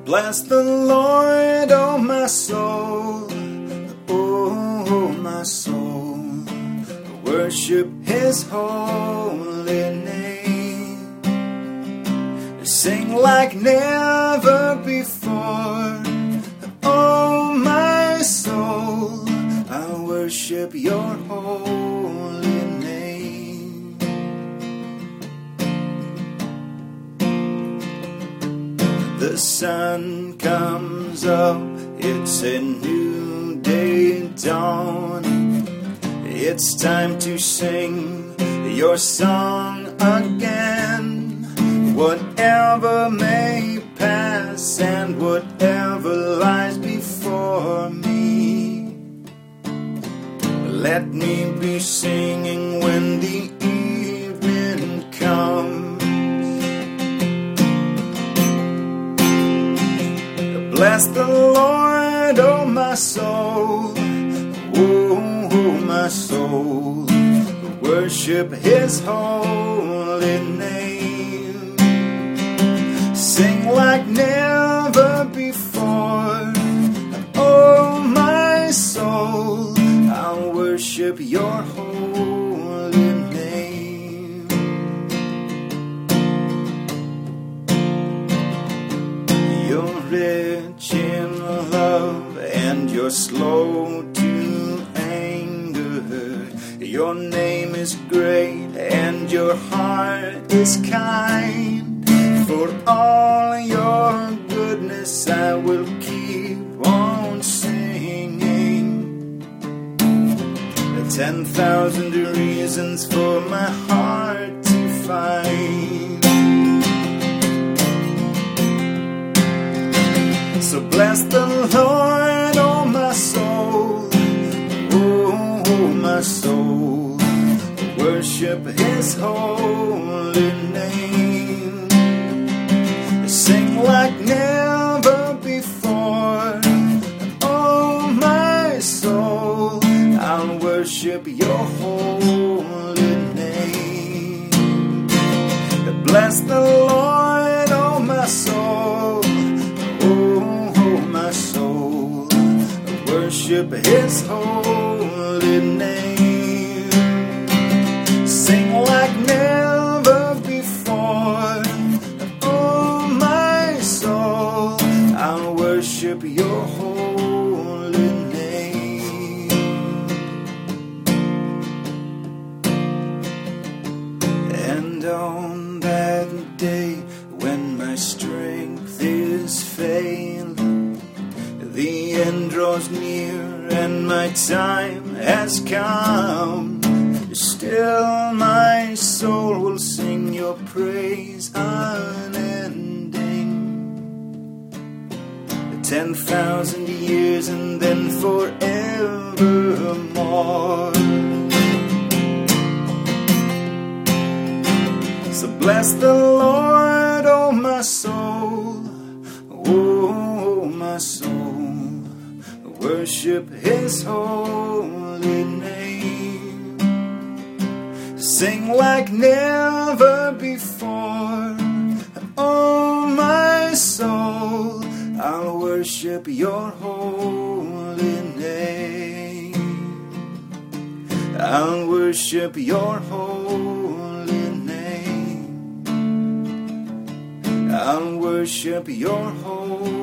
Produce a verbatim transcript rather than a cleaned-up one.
Bless the Lord, oh my soul, oh my soul, worship His holy name. Sing like never before, oh my soul, I worship your holy name. The sun comes up, it's a new day dawning. It's time to sing your song again. Whatever may pass and whatever lies before me, let me be singing when the evening comes. Bless the Lord, oh my soul, oh my soul, worship His holy name. Sing like never before, oh my soul, I'll worship your holy name. You're rich in love and you're slow to anger. Your name is great and your heart is kind. For all your goodness I will keep on singing. Ten thousand reasons for my heart to find. So bless the Lord, oh my soul, oh my soul, worship His holy name. Sing like never before, oh my soul, I'll worship your holy name. Bless the Lord, oh my soul, oh my soul, worship His holy name. Sing like never before, oh my soul, I'll worship your holy name. And on that day when my strength is failing, the end draws near and my time has come, still my soul will sing your praise unending. Ten thousand years and then forevermore. So bless the Lord, oh my soul, oh my soul, worship His holy name. Sing like never before, oh my soul, I'll worship your holy name. I'll worship your holy name. I'll worship your holy name.